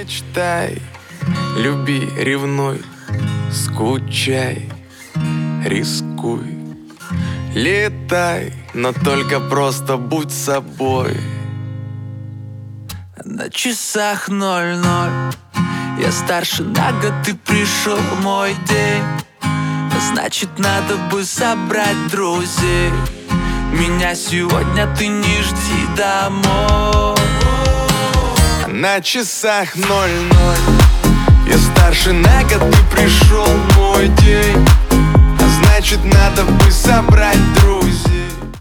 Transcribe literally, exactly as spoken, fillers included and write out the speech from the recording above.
Мечтай, люби, ревнуй, скучай, рискуй, летай, но только просто будь собой. На часах ноль-ноль, я старше на год, ты пришел мой день. Значит, надо бы собрать друзей. Меня сегодня ты не жди домой. На часах ноль-ноль, я старше на год, ты пришел мой день. А значит, надо бы собрать друзей.